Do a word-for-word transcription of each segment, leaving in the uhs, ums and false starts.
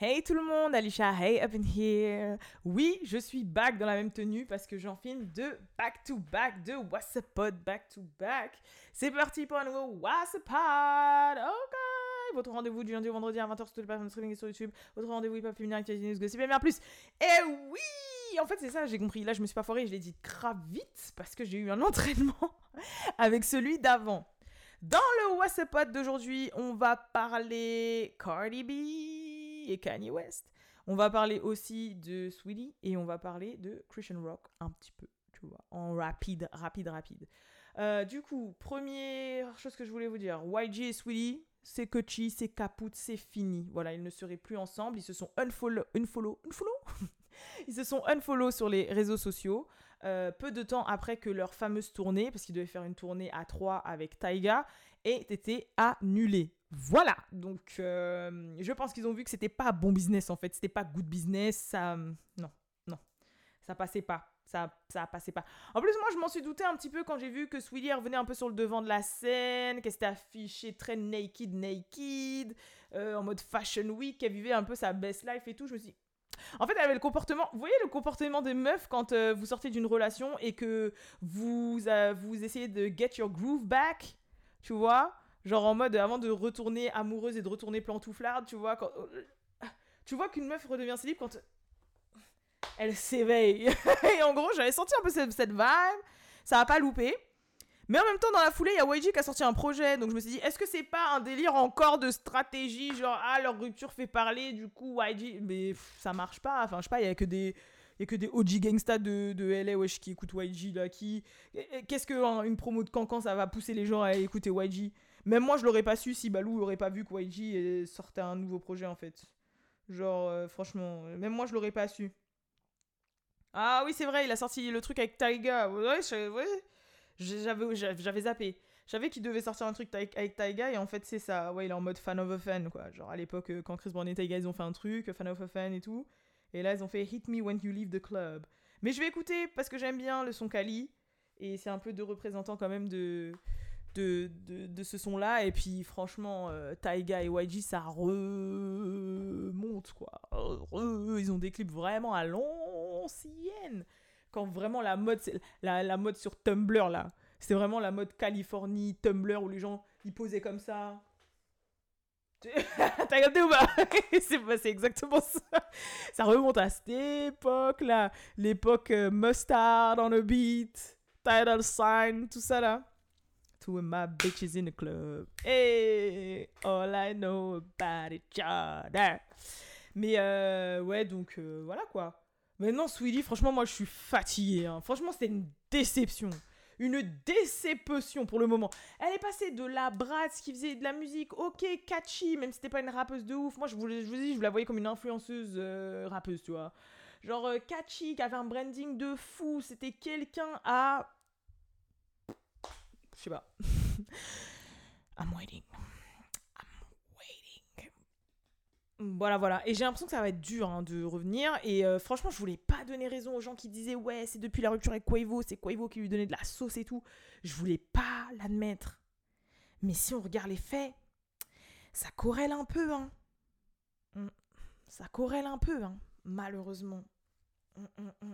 Hey tout le monde, Alicia, hey up in here. Oui, je suis back dans la même tenue parce que j'en filme deux back to back, deux What's Up Pod back to back. C'est parti pour un nouveau What's Up Pod. Ok, votre rendez-vous du lundi au vendredi à vingt heures sur toutes les plateformes de streaming et sur YouTube. Votre rendez-vous hip-hop féminin, actualité news, gossip et bien plus. Et oui, en fait c'est ça, j'ai compris. Là je me suis pas foirée, je l'ai dit grave vite parce que j'ai eu un entraînement avec celui d'avant. Dans le What's Up Pod d'aujourd'hui, on va parler Cardi B et Kanye West. On va parler aussi de Saweetie et on va parler de Christian Rock un petit peu, tu vois, en rapide, rapide, rapide. Euh, du coup, première chose que je voulais vous dire, Y G et Saweetie, c'est Kochi, c'est capoute, c'est fini. Voilà, ils ne seraient plus ensemble, ils se sont unfollow, unfollow, unfollow Ils se sont unfollow sur les réseaux sociaux. Euh, peu de temps après que leur fameuse tournée, parce qu'ils devaient faire une tournée à trois avec Tyga, ait été annulée. Voilà, donc euh, je pense qu'ils ont vu que c'était pas bon business en fait, c'était pas good business, ça, non, non, ça passait pas, ça, ça passait pas. En plus moi je m'en suis douté un petit peu quand j'ai vu que Saweetie revenait un peu sur le devant de la scène, qu'elle s'était affichée très naked, naked, euh, en mode fashion week, qu'elle vivait un peu sa best life et tout, je me suis dit, en fait, elle avait le comportement... Vous voyez le comportement des meufs quand euh, vous sortez d'une relation et que vous, euh, vous essayez de get your groove back, tu vois, genre en mode avant de retourner amoureuse et de retourner pantouflarde, tu vois, quand... Tu vois qu'une meuf redevient célib quand elle s'éveille. Et en gros, j'avais senti un peu cette, cette vibe, ça a pas loupé. Mais en même temps, dans la foulée, il y a Y G qui a sorti un projet. Donc je me suis dit, est-ce que c'est pas un délire encore de stratégie, genre, ah, leur rupture fait parler, du coup, Y G... Mais pff, ça marche pas. Enfin, je sais pas, il y a que des... Il y a que des O G gangsta de, de L A, wesh, qui écoutent Y G, là, qui... Qu'est-ce qu'une hein, promo de Cancan, ça va pousser les gens à écouter Y G? Même moi, je l'aurais pas su si Balou aurait pas vu que Y G sortait un nouveau projet, en fait. Genre, euh, franchement, même moi, je l'aurais pas su. Ah oui, c'est vrai, il a sorti le truc avec Tyga. Ouais, je... ouais. J'avais, j'avais zappé. Je savais qu'il devait sortir un truc avec Tyga et en fait c'est ça. Ouais, il est en mode fan of a fan quoi. Genre à l'époque quand Chris Brown et Tyga ils ont fait un truc, fan of a fan et tout. Et là ils ont fait Hit Me When You Leave the Club. Mais je vais écouter parce que j'aime bien le son Kali. Et c'est un peu de représentant quand même de, de, de, de ce son là. Et puis franchement, euh, Tyga et Y G ça remonte quoi. Re, ils ont des clips vraiment à l'ancienne. Quand vraiment la mode, c'est la, la mode sur Tumblr, là. C'était vraiment la mode Californie, Tumblr, où les gens, ils posaient comme ça. T'as capté ou pas? c'est, c'est exactement ça. Ça remonte à cette époque-là. L'époque euh, Mustard on a beat, Title Sign, tout ça, là. Two of my bitches in the club. Hey, all I know about each other. Mais euh, ouais, donc euh, voilà, quoi. Mais non, Saweetie, franchement, moi, je suis fatiguée. Hein. Franchement, c'était une déception. Une déception pour le moment. Elle est passée de la Bratz qui faisait de la musique, ok, catchy, même si c'était pas une rappeuse de ouf. Moi, je vous, je vous dis, je la voyais comme une influenceuse euh, rappeuse, tu vois. Genre euh, catchy, qui avait un branding de fou. C'était quelqu'un à... Je sais pas. I'm waiting. Voilà, voilà. Et j'ai l'impression que ça va être dur hein, de revenir. Et euh, franchement, je voulais pas donner raison aux gens qui disaient ouais, c'est depuis la rupture avec Quavo, c'est Quavo qui lui donnait de la sauce et tout. Je voulais pas l'admettre. Mais si on regarde les faits, ça corrèle un peu, hein. Mm. Ça corrèle un peu, hein, malheureusement. Mm, mm, mm.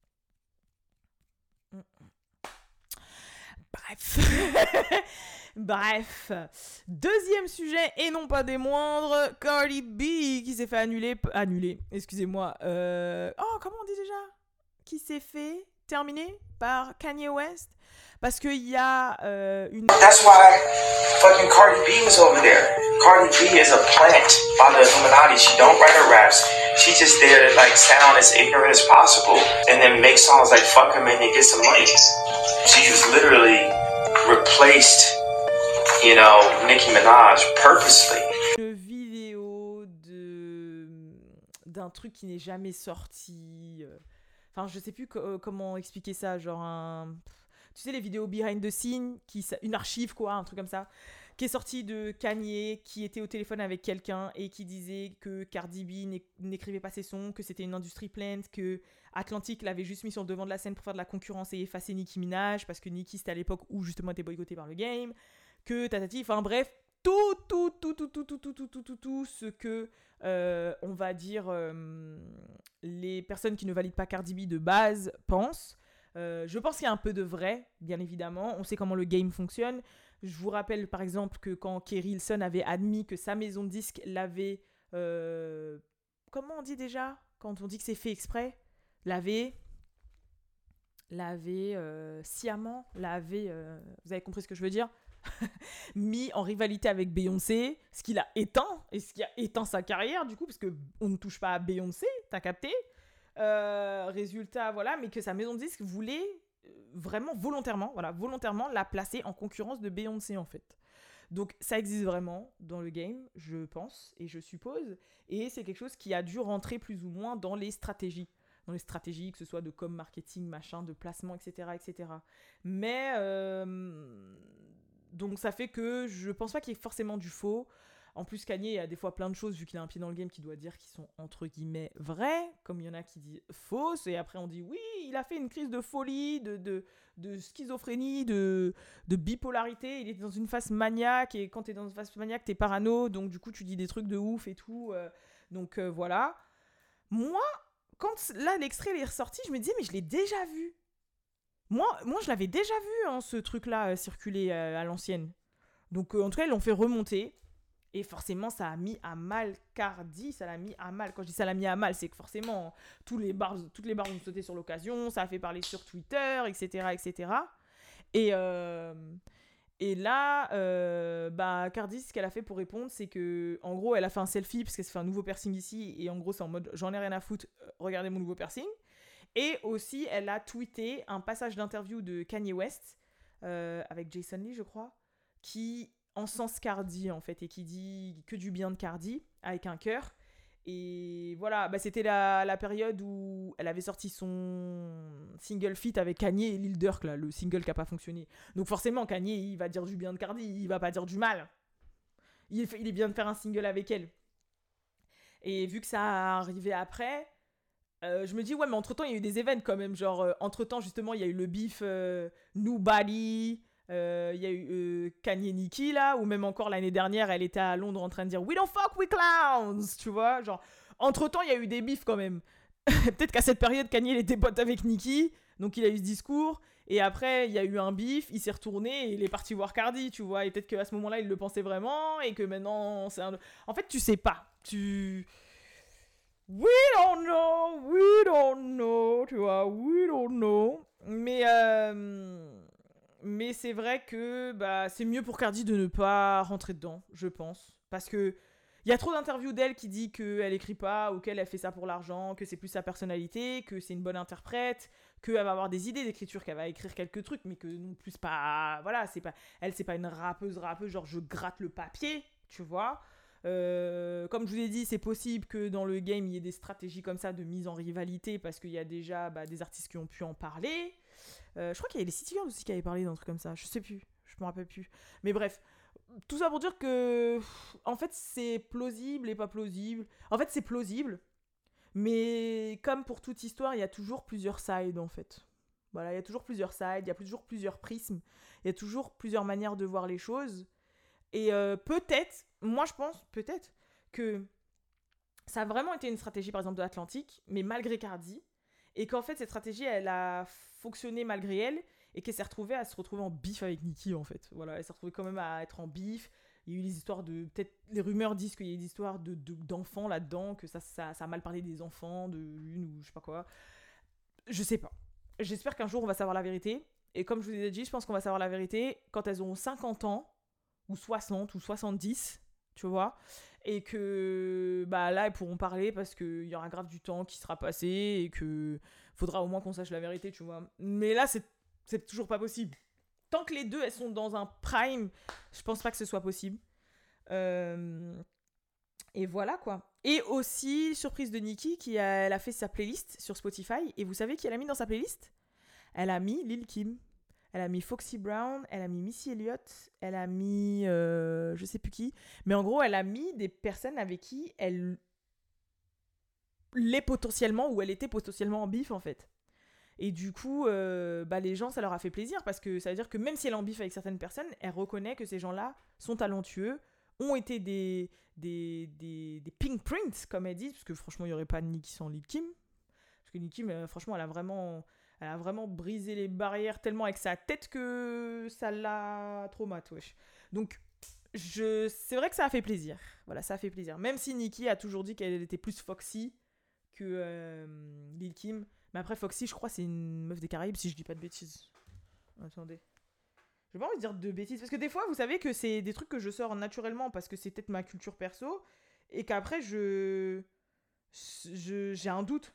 Mm, mm. Bref. Bref. Deuxième sujet, et non pas des moindres, Cardi B qui s'est fait annuler. Annuler, excusez-moi. Euh, oh, comment on dit déjà? Qui s'est fait terminer par Kanye West. Parce qu'il y a euh, une... That's why fucking Cardi B was over there. Cardi B is a plant by the Illuminati. She don't write her raps. She's just there to like sound as ignorant as possible and then make songs like fuck him and then get some money. She was literally replaced, you know, Nicki Minaj purposely. Une vidéo de... d'un truc qui n'est jamais sorti. Enfin, je sais plus co- comment expliquer ça. Genre un... Tu sais, les vidéos behind the scene, qui, une archive, quoi, un truc comme ça, qui est sortie de Kanye, qui était au téléphone avec quelqu'un et qui disait que Cardi B n'écrivait pas ses sons, que c'était une industrie pleine, que Atlantic l'avait juste mis sur le devant de la scène pour faire de la concurrence et effacer Nicki Minaj, parce que Nicki, c'était à l'époque où justement elle était boycottée par le game, que tatati, enfin bref, tout, tout, tout, tout, tout, tout, tout, tout, tout, tout, tout ce que, euh, on va dire, euh, les personnes qui ne valident pas Cardi B de base pensent. Euh, je pense qu'il y a un peu de vrai, bien évidemment. On sait comment le game fonctionne. Je vous rappelle, par exemple, que quand Kerry Hilson avait admis que sa maison de disques l'avait... Euh, comment on dit déjà ? Quand on dit que c'est fait exprès ? L'avait... L'avait euh, sciemment, l'avait... Euh, vous avez compris ce que je veux dire ? mis en rivalité avec Beyoncé, ce qui l'a éteint, et ce qui a éteint sa carrière, du coup, parce qu'on ne touche pas à Beyoncé, t'as capté ? Euh, résultat, voilà, mais que sa maison de disques voulait vraiment volontairement, voilà, volontairement la placer en concurrence de Beyoncé, en fait. Donc, ça existe vraiment dans le game, je pense, et je suppose, et c'est quelque chose qui a dû rentrer plus ou moins dans les stratégies. Dans les stratégies, que ce soit de com, marketing, machin, de placement, et cetera, et cetera. Mais... Euh, donc ça fait que je pense pas qu'il y ait forcément du faux. En plus, Kanye a des fois plein de choses, vu qu'il a un pied dans le game, qui doit dire qu'ils sont entre guillemets vraies, comme il y en a qui disent fausses, et après on dit oui, il a fait une crise de folie, de, de, de schizophrénie, de, de bipolarité, il est dans une phase maniaque, et quand t'es dans une phase maniaque, t'es parano, donc du coup tu dis des trucs de ouf et tout. Euh, donc euh, voilà. Moi, quand là l'extrait est ressorti, je me disais, mais je l'ai déjà vu. Moi, moi, je l'avais déjà vu, hein, ce truc-là, euh, circuler euh, à l'ancienne. Donc, euh, en tout cas, ils l'ont fait remonter. Et forcément, ça a mis à mal Cardi. Ça l'a mis à mal. Quand je dis ça l'a mis à mal, c'est que forcément, tous les bars, toutes les barres ont sauté sur l'occasion. Ça a fait parler sur Twitter, et cetera, et cetera. Et, euh, et là, euh, bah, Cardi, ce qu'elle a fait pour répondre, c'est que, en gros, elle a fait un selfie parce qu'elle se fait un nouveau piercing ici. Et en gros, c'est en mode, j'en ai rien à foutre, regardez mon nouveau piercing. Et aussi, elle a tweeté un passage d'interview de Kanye West, euh, avec Jason Lee, je crois, qui encense Cardi, en fait, et qui dit que du bien de Cardi, avec un cœur. Et voilà, bah, c'était la, la période où elle avait sorti son single feat avec Kanye et Lil Durk, là, le single qui n'a pas fonctionné. Donc forcément, Kanye, il va dire du bien de Cardi, il va pas dire du mal. Il, il est bien de faire un single avec elle. Et vu que ça a arrivé après... Euh, je me dis, ouais, mais entre-temps, il y a eu des événements quand même. Genre, euh, entre-temps, justement, il y a eu le beef euh, Nobody, euh, il y a eu euh, Kanye Nicki, là, ou même encore l'année dernière, elle était à Londres en train de dire We don't fuck with clowns, tu vois. Genre, entre-temps, il y a eu des beefs quand même. Peut-être qu'à cette période, Kanye, il était pote avec Nicki, donc il a eu ce discours. Et après, il y a eu un beef, il s'est retourné et il est parti voir Cardi, tu vois. Et peut-être qu'à ce moment-là, il le pensait vraiment et que maintenant, c'est un... En fait, tu sais pas. Tu... We don't know, we don't know, tu vois, we don't know. Mais, euh, mais c'est vrai que bah, c'est mieux pour Cardi de ne pas rentrer dedans, je pense. Parce que il y a trop d'interviews d'elle qui dit qu'elle écrit pas ou qu'elle elle fait ça pour l'argent, que c'est plus sa personnalité, que c'est une bonne interprète, qu'elle va avoir des idées d'écriture, qu'elle va écrire quelques trucs, mais que non plus pas... Voilà, c'est pas, elle, c'est pas une rappeuse, rappeuse, genre je gratte le papier, tu vois. Euh, comme je vous ai dit, c'est possible que dans le game il y ait des stratégies comme ça de mise en rivalité parce qu'il y a déjà bah, des artistes qui ont pu en parler. Euh, je crois qu'il y a les City Girls aussi qui avaient parlé d'un truc comme ça. Je sais plus, je me rappelle plus. Mais bref, tout ça pour dire que en fait c'est plausible et pas plausible. En fait c'est plausible, mais comme pour toute histoire, il y a toujours plusieurs sides en fait. Voilà, il y a toujours plusieurs sides, il y a toujours plusieurs prismes, il y a toujours plusieurs manières de voir les choses. Et euh, peut-être, moi je pense peut-être que ça a vraiment été une stratégie par exemple de Atlantic, mais malgré Cardi, et qu'en fait cette stratégie elle a fonctionné malgré elle, et qu'elle s'est retrouvée à se retrouver en bif avec Nicki en fait. Voilà, elle s'est retrouvée quand même à être en bif. Il y a eu des histoires de... Peut-être les rumeurs disent qu'il y a des histoires de, de, d'enfants là-dedans, que ça, ça, ça a mal parlé des enfants, de l'une ou je sais pas quoi. Je sais pas. J'espère qu'un jour on va savoir la vérité. Et comme je vous ai dit, je pense qu'on va savoir la vérité quand elles auront cinquante ans, ou soixante, ou soixante-dix, tu vois. Et que bah, là, elles pourront parler parce qu'il y aura grave du temps qui sera passé et qu'il faudra au moins qu'on sache la vérité, tu vois. Mais là, c'est, c'est toujours pas possible. Tant que les deux, elles sont dans un prime, je pense pas que ce soit possible. Euh... Et voilà, quoi. Et aussi, surprise de Nicki, qui a, elle a fait sa playlist sur Spotify. Et vous savez qui elle a mis dans sa playlist ? Elle a mis Lil' Kim. Elle a mis Foxy Brown, elle a mis Missy Elliott, elle a mis euh, je sais plus qui. Mais en gros, elle a mis des personnes avec qui elle l'est potentiellement ou elle était potentiellement en bif en fait. Et du coup, euh, bah, les gens, ça leur a fait plaisir parce que ça veut dire que même si elle est en bif avec certaines personnes, elle reconnaît que ces gens-là sont talentueux, ont été des, des, des, des pink prints, comme elle dit, parce que franchement, il n'y aurait pas de Nicki sans Lil' Kim. Parce que Lil' Kim, euh, franchement, elle a, vraiment, elle a vraiment brisé les barrières tellement avec sa tête que ça l'a traumatisé, wesh. Donc, je... c'est vrai que ça a fait plaisir. Voilà, ça a fait plaisir. Même si Nicki a toujours dit qu'elle était plus Foxy que euh, Lil' Kim. Mais après, Foxy, je crois, c'est une meuf des Caraïbes, si je dis pas de bêtises. Attendez. J'ai pas envie de dire de bêtises. Parce que des fois, vous savez que c'est des trucs que je sors naturellement parce que c'est peut-être ma culture perso. Et qu'après, je... je... j'ai un doute.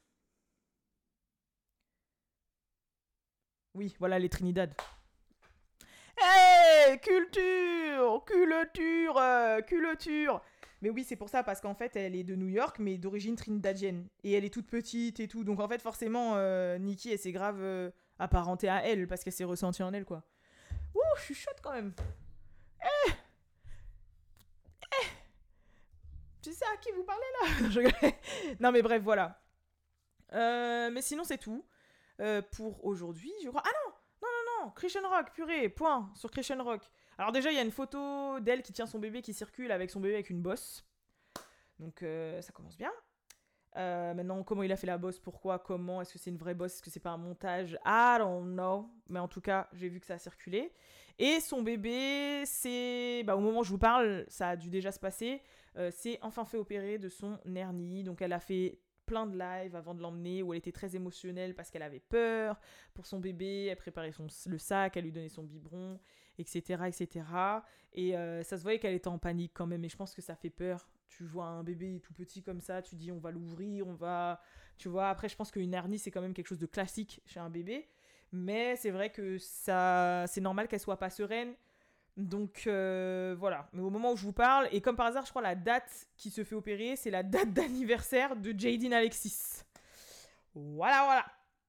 Oui, voilà, les Trinidad. Hey, culture, culture, euh, culture. Mais oui, c'est pour ça, parce qu'en fait, elle est de New York, mais d'origine trinidadienne. Et elle est toute petite et tout. Donc en fait, forcément, euh, Nicki, elle s'est grave euh, apparentée à elle, parce qu'elle s'est ressentie en elle, quoi. Ouh, je suis chaude quand même. Eh, eh, tu sais à qui vous parlez là? Je... Non mais bref, voilà. Euh, mais sinon, c'est tout. Euh, pour aujourd'hui, je crois. Ah non! Non, non, non! Christian Rock, purée, point sur Christian Rock. Alors, déjà, il y a une photo d'elle qui tient son bébé qui circule avec son bébé avec une bosse. Donc, euh, ça commence bien. Euh, maintenant, comment il a fait la bosse? Pourquoi? Comment? Est-ce que c'est une vraie bosse? Est-ce que c'est pas un montage? I don't know. Mais en tout cas, j'ai vu que ça a circulé. Et son bébé, c'est... Bah, au moment où je vous parle, ça a dû déjà se passer. Euh, c'est enfin fait opérer de son hernie. Donc, elle a fait plein de lives avant de l'emmener où elle était très émotionnelle parce qu'elle avait peur pour son bébé, elle préparait son, le sac, elle lui donnait son biberon, et cetera et cetera. Et euh, ça se voyait qu'elle était en panique quand même, et je pense que ça fait peur. Tu vois un bébé tout petit comme ça, tu dis on va l'ouvrir, on va... Tu vois, après je pense qu'une hernie c'est quand même quelque chose de classique chez un bébé, mais c'est vrai que ça, c'est normal qu'elle soit pas sereine. Donc euh, voilà, mais au moment où je vous parle, et comme par hasard, je crois la date qui se fait opérer, c'est la date d'anniversaire de Jaden Alexis. Voilà, voilà.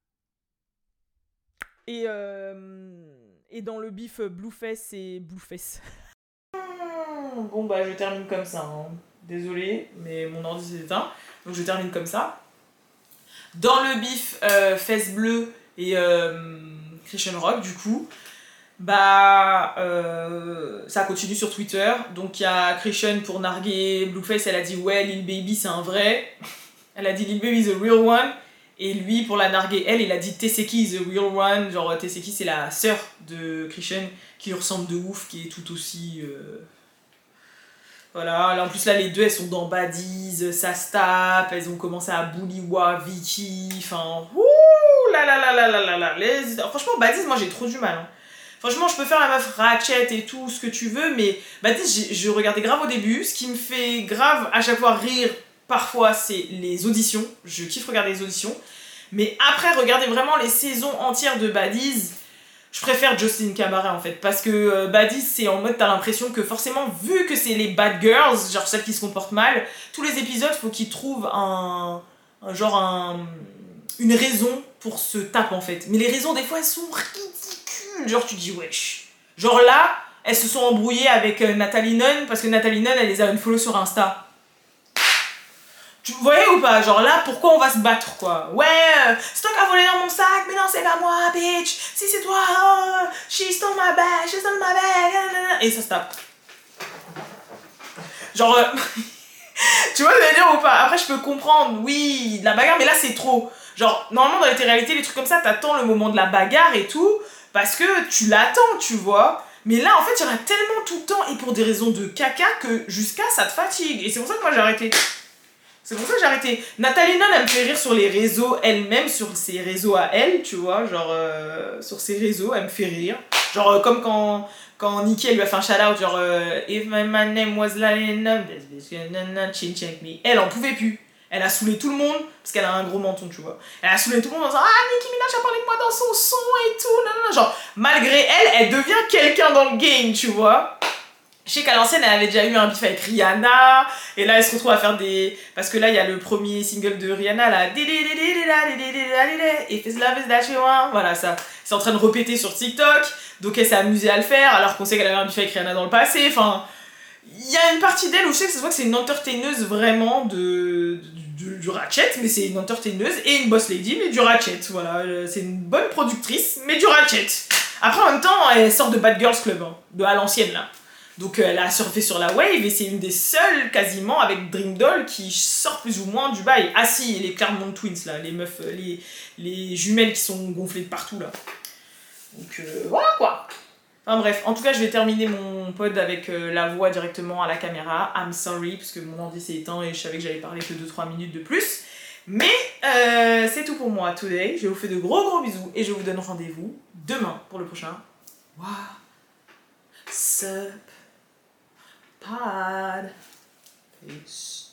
Et, euh, et dans le bif Blueface et Blueface. Bon bah je termine comme ça, hein. Désolée, mais mon ordi s'est éteint, donc je termine comme ça. Dans le bif euh, Fesse Bleue et euh, Christian Rock, du coup, bah euh, ça continue sur Twitter. Donc il y a Christian pour narguer Blueface, elle a dit ouais Lil Baby c'est un vrai. Elle a dit Lil Baby is a real one. Et lui pour la narguer elle, il a dit Teseki is a real one. Genre Teseki c'est la sœur de Christian qui lui ressemble de ouf, qui est tout aussi euh... voilà. Là, en plus là les deux elles sont dans Baddies, ça se tape, elles ont commencé à bully Wa, Vicky, enfin ouh là là là là là là là. Les... franchement Baddies moi j'ai trop du mal, hein. Franchement, je peux faire la meuf ratchet et tout, ce que tu veux, mais bah, je, je regardais grave au début. Ce qui me fait grave à chaque fois rire, parfois, c'est les auditions. Je kiffe regarder les auditions. Mais après, regarder vraiment les saisons entières de Baddies, je préfère Jocelyn Cabaret en fait. Parce que euh, Baddies, c'est en mode, t'as l'impression que forcément, vu que c'est les bad girls, genre celles qui se comportent mal, tous les épisodes, faut qu'ils trouvent un, un genre un, une raison pour se taper en fait. Mais les raisons, des fois, elles sont ridicules. Genre tu dis wesh. Genre là, elles se sont embrouillées avec euh, Nathalie Nunn parce que Nathalie Nunn elle les a unfollow sur Insta. Tu voyez ou pas? Genre là, pourquoi on va se battre quoi? Ouais, euh, c'est toi qui as volé dans mon sac, mais non c'est pas moi bitch. Si c'est toi, oh, she stole my bag, she stole my bag. Et ça se tape. Genre, euh, tu vois ce que je veux dire ou pas? Après je peux comprendre, oui, de la bagarre, mais là c'est trop. Genre, normalement dans les téléréalités, les trucs comme ça, t'attends le moment de la bagarre et tout. Parce que tu l'attends, tu vois. Mais là, en fait, il y en a tellement tout le temps et pour des raisons de caca que jusqu'à ça te fatigue. Et c'est pour ça que moi j'ai arrêté. C'est pour ça que j'ai arrêté. Nathalie Nunn, elle me fait rire sur les réseaux elle-même, sur ses réseaux à elle, tu vois. Genre, euh, sur ses réseaux, elle me fait rire. Genre, euh, comme quand, quand Nicki, elle lui a fait un shout-out, genre, euh, If my, my name was Lana, chin check me. Elle en pouvait plus. Elle a saoulé tout le monde, parce qu'elle a un gros menton, tu vois. Elle a saoulé tout le monde en disant « Ah, Nicki Minaj a parlé de moi dans son son et tout, non, non, non. » Genre, malgré elle, elle devient quelqu'un dans le game, tu vois. Je sais qu'à l'ancienne, elle avait déjà eu un bif avec Rihanna, et là, elle se retrouve à faire des... Parce que là, il y a le premier single de Rihanna, là. « If it's love is that you want », voilà, ça. C'est en train de répéter sur TikTok, donc elle s'est amusée à le faire, alors qu'on sait qu'elle avait un bif avec Rihanna dans le passé, enfin... Il y a une partie d'elle où je sais que ça se voit que c'est une entertaineuse vraiment de, de, du ratchet, mais c'est une entertaineuse et une boss lady, mais du ratchet, voilà. C'est une bonne productrice, mais du ratchet. Après, en même temps, elle sort de Bad Girls Club, hein, de à l'ancienne, là. Donc elle a surfé sur la wave et c'est une des seules quasiment avec Dream Doll qui sort plus ou moins du bail. Ah si, les Claremont Twins là, les meufs, les, les jumelles qui sont gonflées de partout là. Donc euh, voilà quoi. Enfin bref, en tout cas je vais terminer mon pod avec euh, la voix directement à la caméra. I'm sorry parce que mon ordi s'est éteint et je savais que j'allais parler que deux trois minutes de plus. Mais euh, c'est tout pour moi today. Je vous fais de gros gros bisous et je vous donne rendez-vous demain pour le prochain. What's up? Pod. Peace.